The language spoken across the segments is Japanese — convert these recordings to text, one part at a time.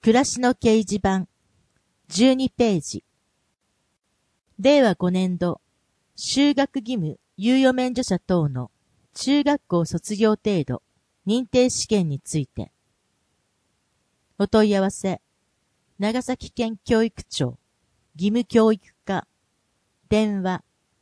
暮らしの掲示板12ページ。令和5年度就学義務猶予免除者等の中学校卒業程度認定試験について。お問い合わせ、長崎県教育庁義務教育課、電話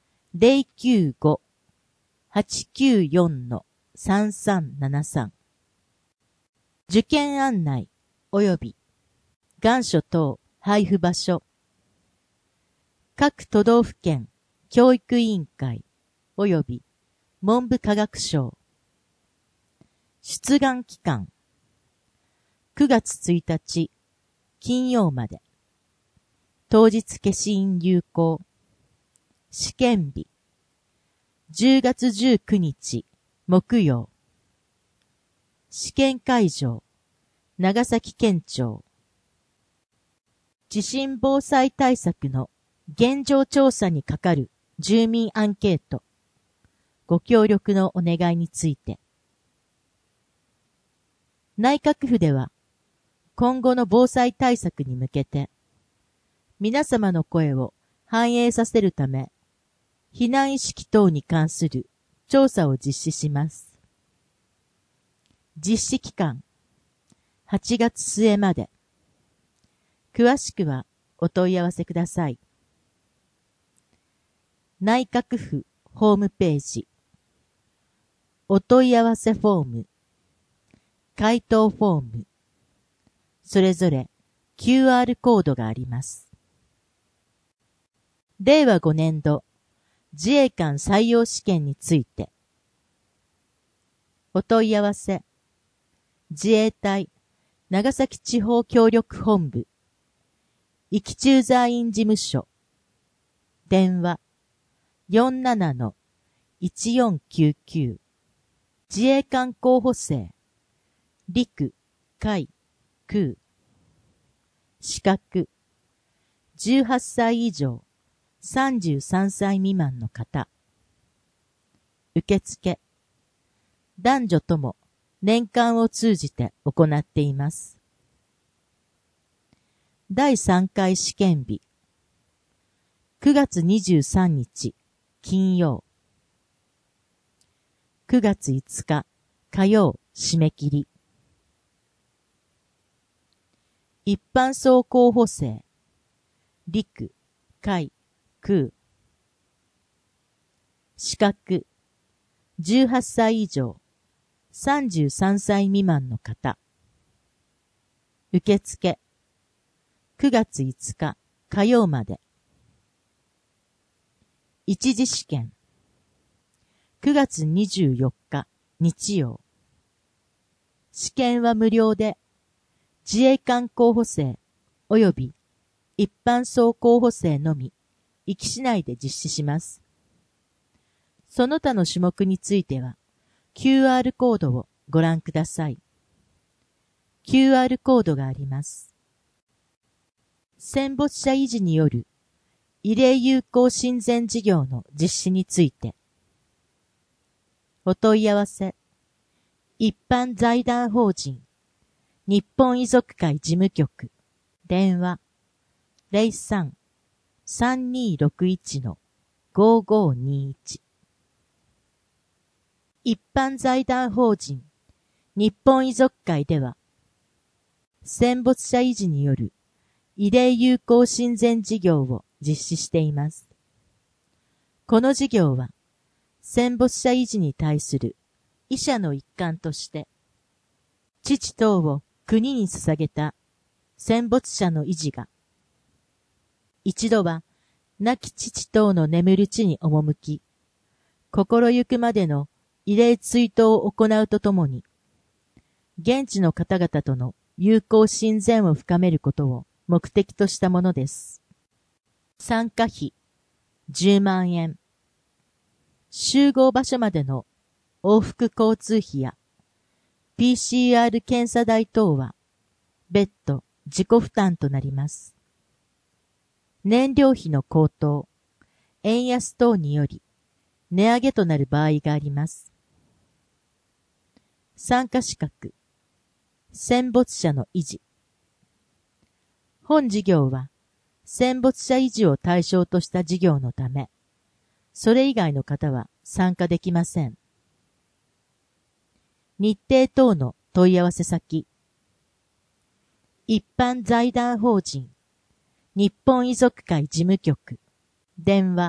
095-894-3373。受験案内及び願書等配布場所、各都道府県教育委員会及び文部科学省。出願期間9月1日金曜まで。当日消印有効。試験日10月19日木曜。試験会場長崎県庁。地震防災対策の現状調査に係る住民アンケート。ご協力のお願いについて。内閣府では今後の防災対策に向けて皆様の声を反映させるため避難意識等に関する調査を実施します。実施期間8月末まで。詳しくはお問い合わせください。内閣府ホームページ。お問い合わせフォーム。回答フォーム。それぞれ QR コードがあります。令和5年度自衛官採用試験について。お問い合わせ。自衛隊長崎地方協力本部。壱岐駐在員事務所。電話 47-1499。自衛官候補生。陸、海、空。資格。18歳以上、33歳未満の方。受付。男女とも年間を通じて行っています。第3回試験日9月23日金曜。9月5日火曜締め切り。一般総候補生陸、海、空。資格18歳以上33歳未満の方。受付9月5日火曜まで。一次試験9月24日日曜。試験は無料で自衛官候補生及び一般総候補生のみ壱岐市内で実施します。その他の種目については QR コードをご覧ください。QR コードがあります。戦没者維持による慰霊友好親善事業の実施について。お問い合わせ。一般財団法人日本遺族会事務局。電話 03-3261-5521。一般財団法人日本遺族会では戦没者維持による慰霊友好親善事業を実施しています。この事業は戦没者維持に対する医者の一環として父等を国に捧げた戦没者の遺児が一度は亡き父等の眠る地に赴き心ゆくまでの慰霊追悼を行うとともに現地の方々との友好親善を深めることを目的としたものです。参加費10万円。集合場所までの往復交通費や PCR 検査代等は別途自己負担となります。燃料費の高騰、円安等により値上げとなる場合があります。参加資格、戦没者の維持、 本事業は戦没者維持を対象とした事業のため、それ以外の方は参加できません。日程等の問い合わせ先。一般財団法人日本遺族会事務局電話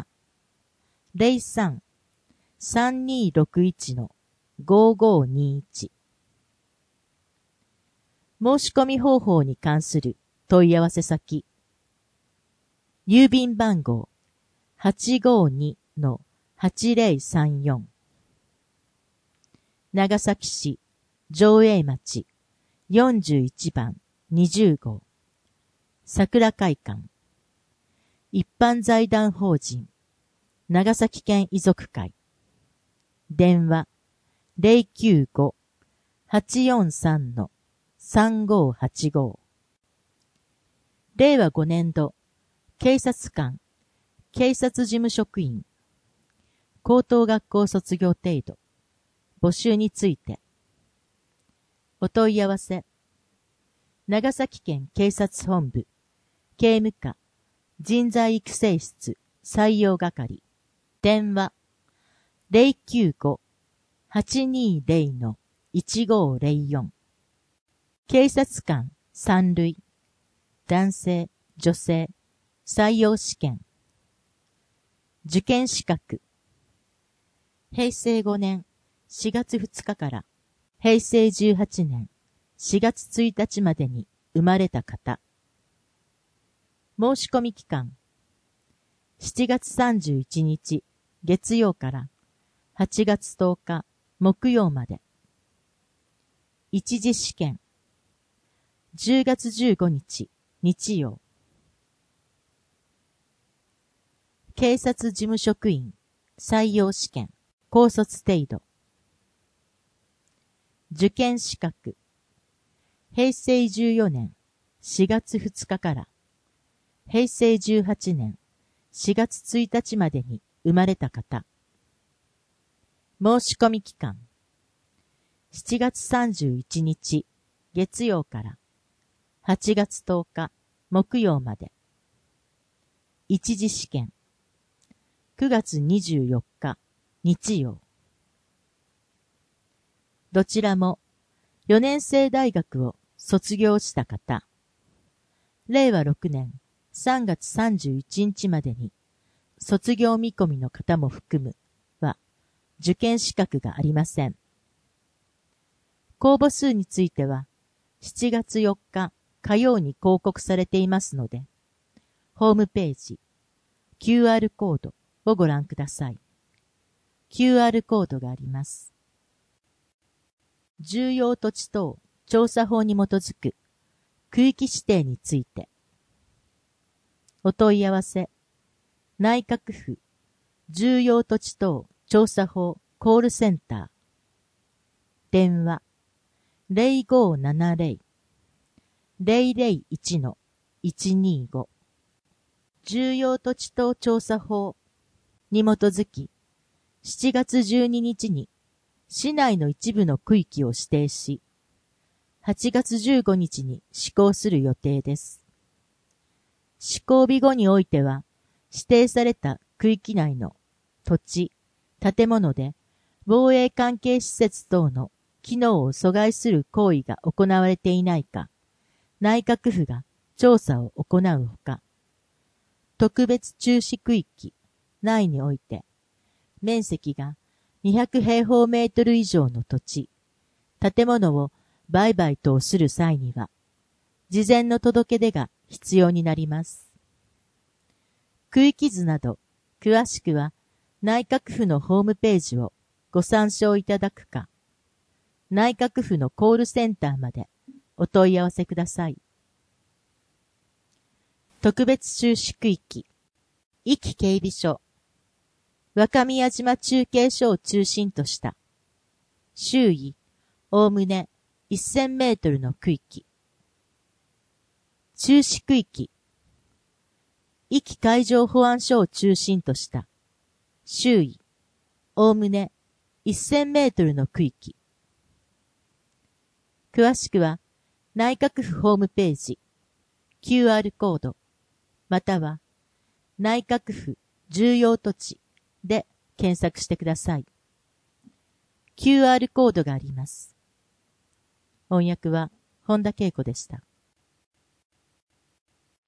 03-3261-5521 申し込み方法に関する問い合わせ先。郵便番号 852-8034 長崎市上栄町41番20号桜会館一般財団法人長崎県遺族会電話 095-843-3585 令和5年度警察官警察事務職員高等学校卒業程度募集についてお問い合わせ長崎県警察本部警務課人材育成室採用係電話 095-820-1504 警察官3類男性女性採用試験受験資格平成5年4月2日から平成18年4月1日までに生まれた方申し込み期間7月31日月曜から8月10日木曜まで一次試験10月15日日曜警察事務職員採用試験高卒程度受験資格平成14年4月2日から平成18年4月1日までに生まれた方申し込み期間7月31日月曜から8月10日木曜まで一次試験9月24日日曜どちらも4年生大学を卒業した方令和6年3月31日までに卒業見込みの方も含むは受験資格がありません。公募数については7月4日火曜に公告されていますので、ホームページ QR コードをご覧ください。QR コードがあります。重要土地等調査法に基づく区域指定についてお問い合わせ内閣府重要土地等調査法コールセンター電話 0570-001-125 重要土地等調査法に基づき7月12日に市内の一部の区域を指定し8月15日に施行する予定です。施行日後においては指定された区域内の土地、建物で防衛関係施設等の機能を阻害する行為が行われていないか、内閣府が調査を行うほか、特別注視区域内において、面積が200平方メートル以上の土地、建物を売買等する際には、事前の届け出が必要になります。区域図など、詳しくは内閣府のホームページをご参照いただくか、内閣府のコールセンターまでお問い合わせください。特別注視区域、壱岐警備署、若宮島中継所を中心とした、周囲、おおむね1000メートルの区域、注視区域、壱岐海上保安署を中心とした、周囲、おおむね1000メートルの区域、詳しくは内閣府ホームページ QR コード、または内閣府重要土地で検索してください。QR コードがあります。翻訳は本田恵子でした。